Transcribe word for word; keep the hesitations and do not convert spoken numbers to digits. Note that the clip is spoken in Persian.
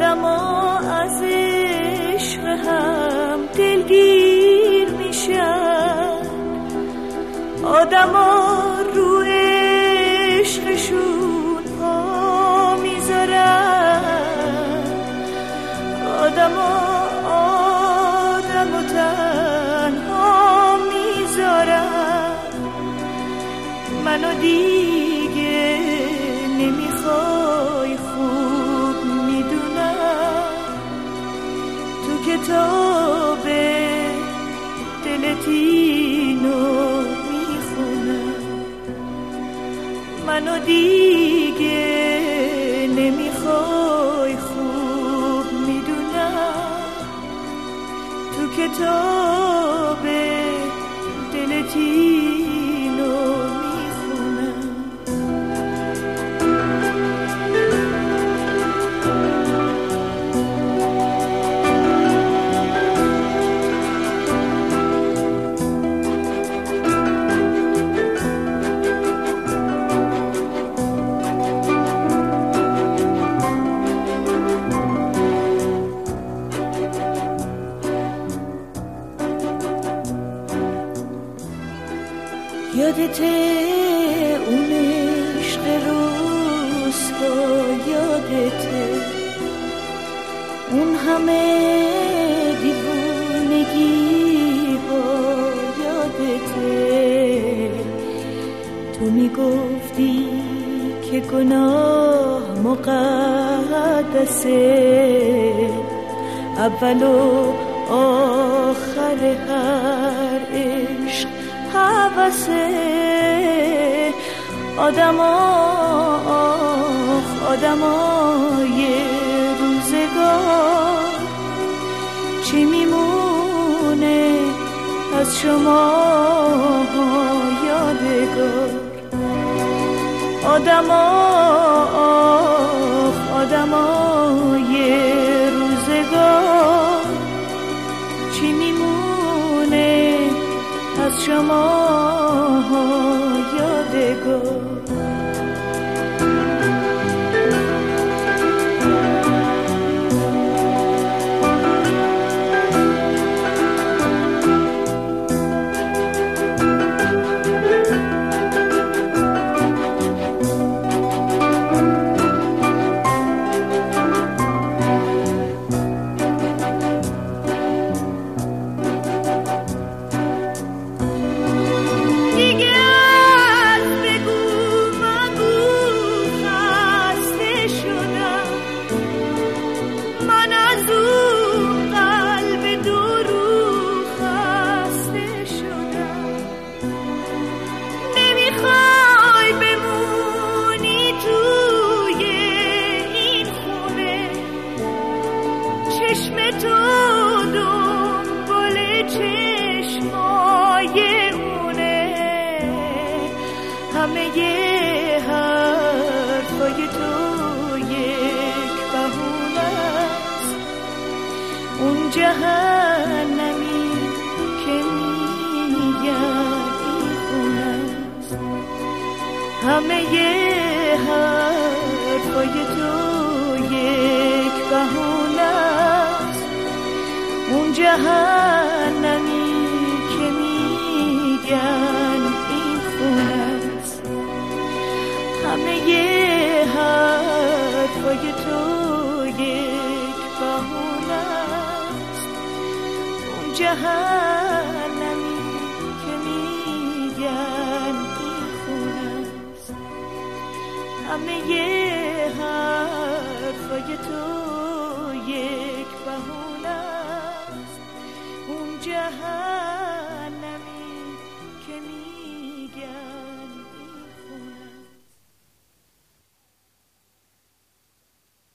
آدما از عشق هم دلگیر میشن، آدما رو عشقشون پا میذارن، آدما آدمو تنها میذارن. منو دیگه نمیخوای خوب میدونم، تو کتاب دلت اینو میخونم. منو دیگه نمیخوای خوب میدونم، تو کتاب دلت اینو میخونم. یادته اون عشق روستا، یادته اون همه دیوونگی با، یادته تو میگفتی که گناه مقدسه، اول و آخر هر عشق حواسه. آدما آخ آدمای روزگار، چی میمونه از شما یادگار؟ آدما آخ آدمای روزگار، چی میمونه از شما یادگار؟ چشم تو دنبال چشمای اونه، همه یه حرفای تو یک بهونه است. اون جهنمی که میگن این خونه است، همه یه حرفای تو یک بهونه است. اون جهنمی که میگن این خونه است، همه یه حرفای تو یک بهونه است. اون جهنمی که میگن این خونه است، همه یه حرفای تو یک بهونه.